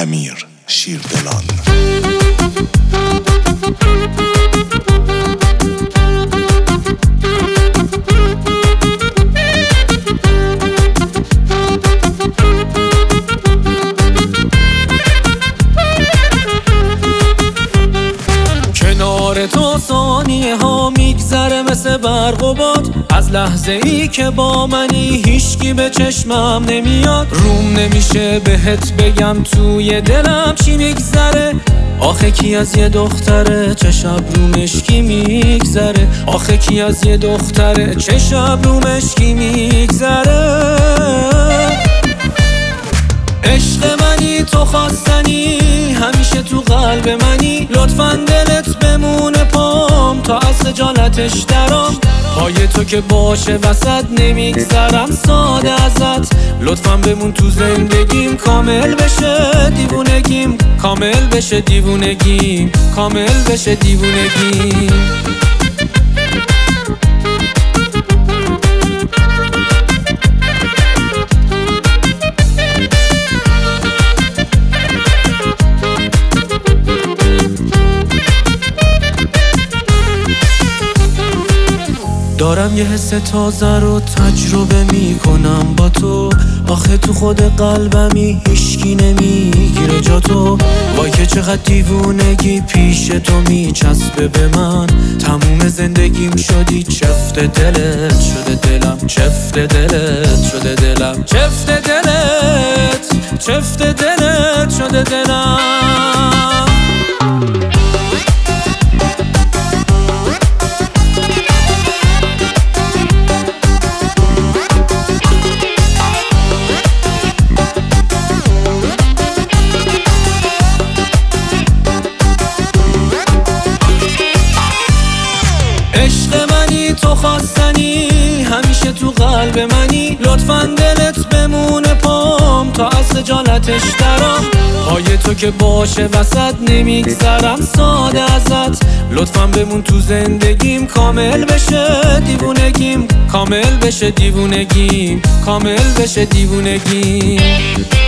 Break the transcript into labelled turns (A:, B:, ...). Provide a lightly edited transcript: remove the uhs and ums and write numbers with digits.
A: امیر شیردلان.
B: کنار تو ثانیه ها میگذره مثل برق و باد، از لحظه ای که با منی هیچکی به چشمم نمیاد. روم نمیشه بهت بگم توی دلم چی میگذره. آخه کی از یه دختره چه شب رو مشکی میگذره. آخه کی از یه دختره چه شب رو مشکی میگذره. عشق منی تو خواستنی همیشه تو قلب منی. لطفاً دلت بمونه پام تا از خجالتش درام. پای تو که باشه وسط نمیگذرم ساده ازت. لطفاً بمون تو زندگیم کامل بشه دیوونگیم. کامل بشه دیوونگیم. کامل بشه دیوونگیم. دارم یه حس تازه رو تجربه میکنم با تو. آخه تو خود قلبمی هیچکی نمیگیره جا تو. وای که چقدر دیوونگی پیش تو میچسبه به من. تموم زندگیم شدی چفت دلت شده دلم. چفت دلت شده دلم. چفت دلت چفت دلت شده دلم. عشق منی تو خواستنی همیشه تو قلب منی. لطفاً دلت بمونه پام تا از خجالتش درام. پای تو که باشه وسط نمیگذرم ساده ازت. لطفاً بمون تو زندگیم کامل بشه دیوونگیم. کامل بشه دیوونگیم. کامل بشه دیوونگیم.